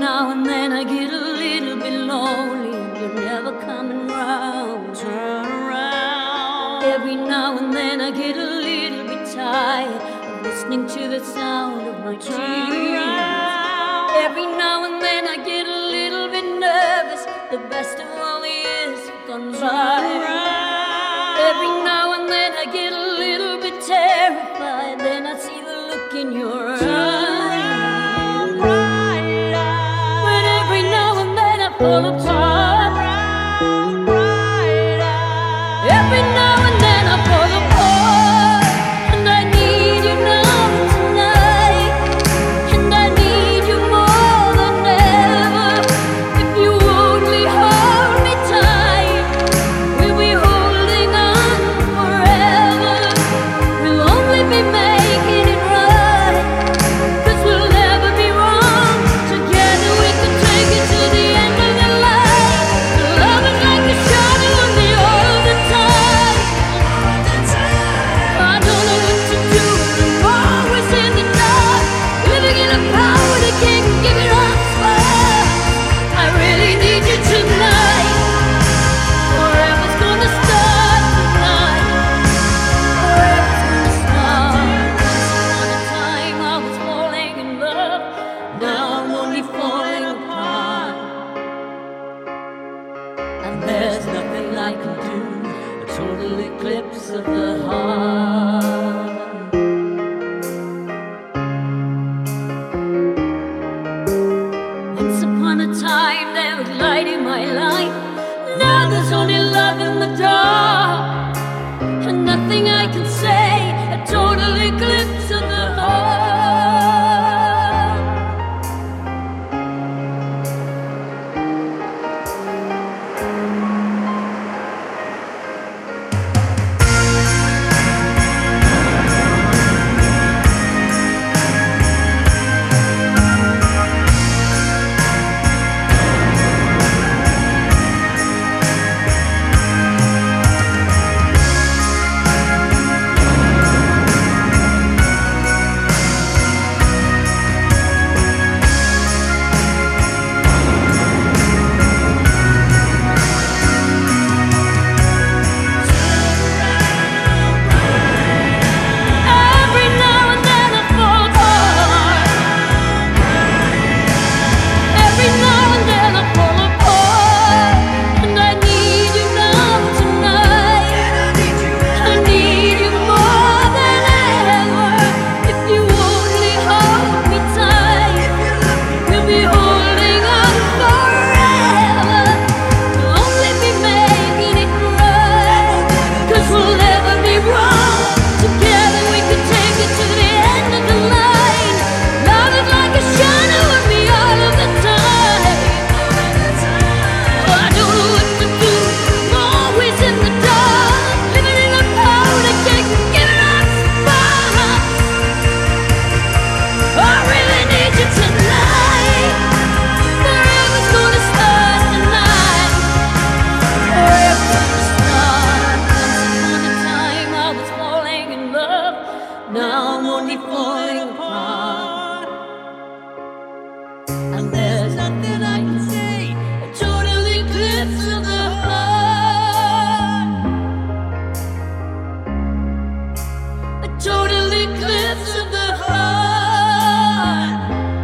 now and then I get a little bit lonely. You're never coming round. Turn around. Every now and then I get a little bit tired of listening to the sound of my Turn tears. around. Every now and then I get a little bit nervous. The best of all the years have gone by. Every now and then I get a little bit terrified. Then I see the look in your eyes. But every now and then I fall apart. Every now and then I fall apart. And I need you now tonight. And I need you more than ever. If you only hold me tight, we'll be holding on forever. We'll only be making it right, 'cause we'll never be wrong. Together we could take it to the end of the line. Love is like a shadow on me all the time. I don't know what to do. I'm always in the dark, living in a power that can't give it up. I really need you tonight. Forever's gonna start tonight. Forever's gonna start. Once upon a time I was falling in love. Now I'm only falling apart. And there's nothing I can do. A total eclipse of the heart. Once upon a time there was light in my life. Now there's only love in the dark. And nothing I can say. A total eclipse of the heart. Every now and then I fall apart. Every now and then I fall apart. And I need you now tonight. I need you more than ever. If you only hold me tight, we'll be holding on forever. We'll only be making it right, 'cause we'll never be wrong. Together we could take it to the end of the line. Love is like a shadow on me all of the time. I don't know what to do. I'm always in the dark, living in a power that can't give it up. I really need you tonight. Forever's gonna start tonight. Forever's gonna start. Once upon a time I was falling in love. Now I'm only falling apart. And there's nothing I can say. A total eclipse of the heart. A total eclipse of the heart.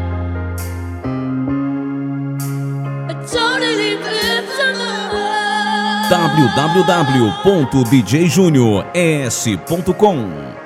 A total eclipse of the heart. www.djjuniors.com